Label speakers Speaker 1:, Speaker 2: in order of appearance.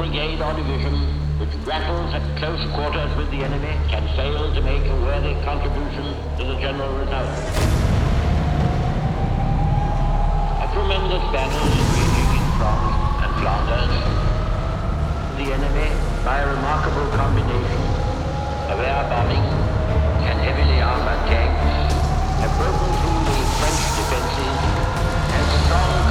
Speaker 1: brigade or division which grapples at close quarters with the enemy can fail to make a worthy contribution to the general result. A tremendous battle is raging in France and Flanders. The enemy, by a remarkable combination of air bombing and heavily armored tanks, have broken